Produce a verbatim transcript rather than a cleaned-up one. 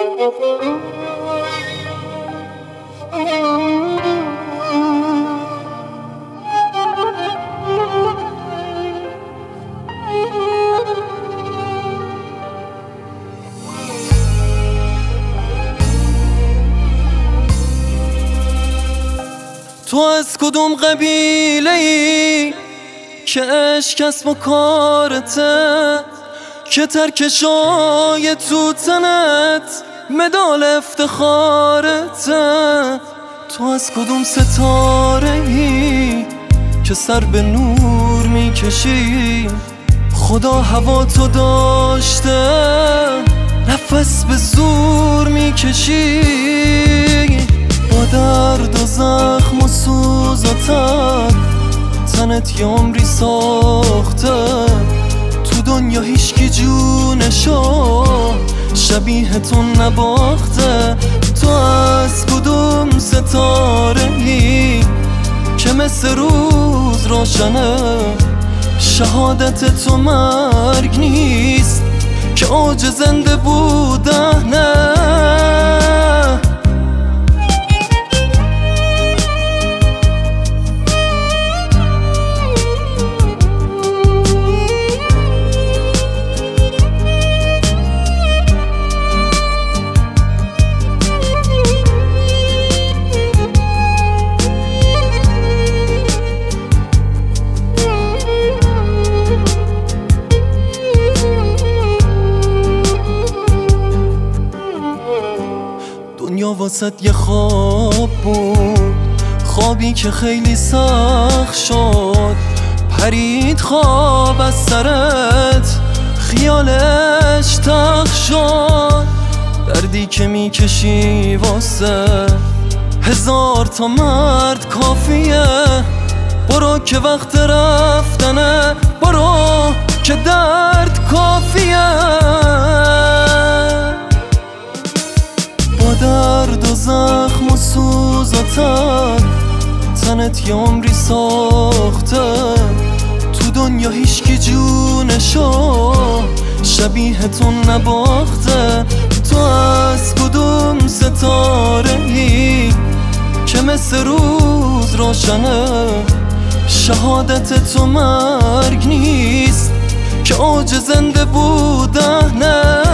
تو از کدوم قبیله ای که عشق کسب و کارته، که ترکشای تو تنت مدال افتخارته؟ تو از کدوم ستاره ای که سر به نور میکشی، خدا هوا تو داشته نفس به زور میکشی؟ با درد و زخم و سوزاتت تنت یه عمری ساخته، تو دنیا هیچکی جونشو شبیه تو نباخته. تو از کدوم ستاره ای که مثل روز روشنه، شهادت تو مرگ نیست که اوج زنده بودنه. دنیا واسط یه خواب بود، خوابی که خیلی سخت شد، پرید خواب از سرت خیالش تخت شد. دردی که میکشی واسه هزار تا مرد کافیه، برو که وقت رفتنه، برو که درد کافیه. درد و زخم و سوزاتت تنت یه عمری ساخته، تو دنیا هیچکی جونشو شبیه تو نباخته. تو از کدوم ستاره ای که مثل روز روشنه، شهادت تو مرگ نیست که اوج زنده بودنه.